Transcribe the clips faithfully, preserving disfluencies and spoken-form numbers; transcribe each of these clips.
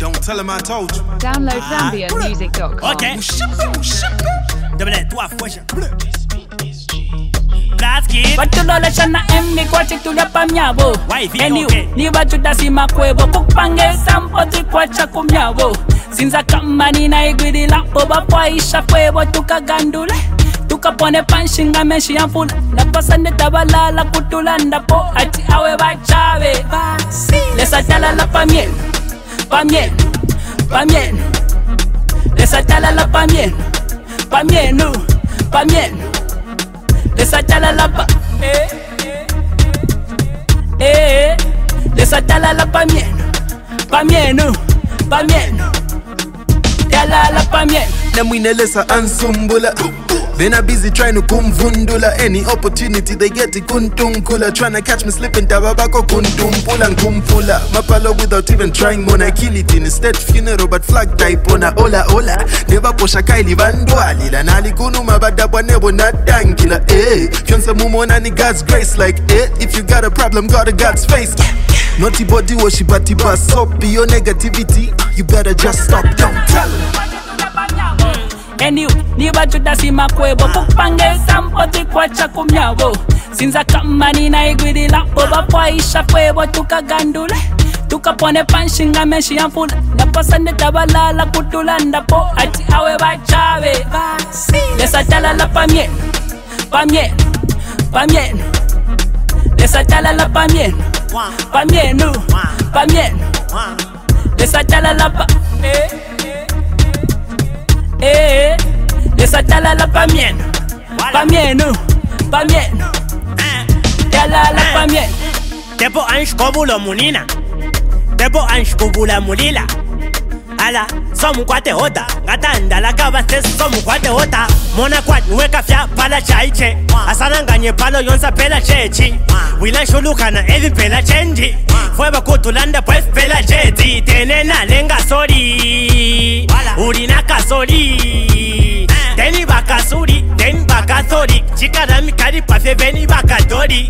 Don't tell him I told you. Download Zambian Music dot com. Ok. Double trois fois. Blaski. Batulola shana emmi kwa chitulia pamyabo. Wife, Anyway, okay. ni bachuda sima kwebo. Kupange sampo tikwa chakumyabo. Sinza kama nina igwidi lapo. Bapwa isha kwebo tukagandule. Tukapone panshinga meshi ya mfula. Napasande tabalala kutulanda po. Ati awe bachawe. Lesa talala pamien. Pamien. Pamien. Lesa talala pamien. Pamien. Pamien. Lesa talala pa. Eh. Eh. Lesa talala pamien. Pamien. Pamien. Talala pamien. Namwine lesa ansumbula. Then I'm busy trying to kumvundula. Any opportunity they get it kuntunkula. Trying to catch me slipping tababako kuntumpula and kumpula. Mapalo without even trying mona kill it in instead funeral but flag type on a ola ola. Never posha kaili vandwali. La nali kunu mabadabwa nebo na dankila. Eh, fiansa mumona ni God's grace like eh. If you got a problem, got a God's face. Naughty body worship at the bus up. Your negativity, you better just stop. Don't tell him. Anyway, ni bachuda sima kwebo. Kupange sampo tikwa chakumyabo. Sinza kama nina igwidi lapo. Bapwa isha kwebo tukagandule. Tukapone panshinga meshi ya mfula. Napasande tabalala kutulanda po. Ati awe bachawe. Lesa talala pamien. Pamien. Pamien. Lesa talala pamien. Pamien. Pamien. Lesa talala pa. Eh. Eh, lesa talala pamien, pamien, pamien, talala pamien. Tebo ansh kobula munina, tebo ansh kobula mulila. Ala, somu kwate hoda, ngatanda la kaba ses somu kwate hoda. Mona kwat nweka fya pala chaiche, asana nganye palo yonsa pela chechi. Wila shuluka na evi pela chenji, fueba kutulanda pues pela jeti. Tenena lenga sori, urina kasori. Teni baka suri, teni baka sori. Chika na mikari pafe veni baka dori.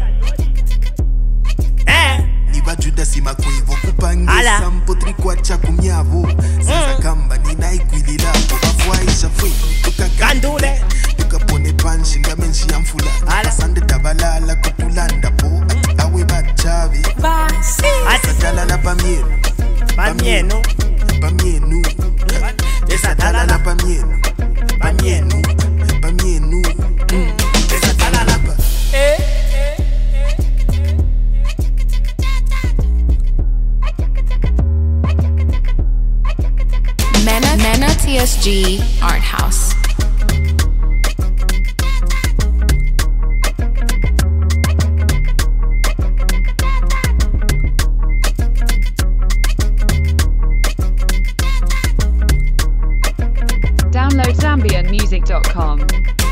Eh. Bajuda sima kwevo kupange sampo trikwa chakumyavo. Sasa kamba nina ikwili lapo. Bafwaisha fwe tukagandule. Tukapone panshinga menshi ya mfula. Sande tabalala kutulanda po. Awe bachawe. Asa talala pamienu. Pamienu. Pamienu. Esa talala pamienu. Pamienu. Pamienu. Esa talala pa. Eh. Mena, Mena T S G Art House. Download Zambian Music dot com.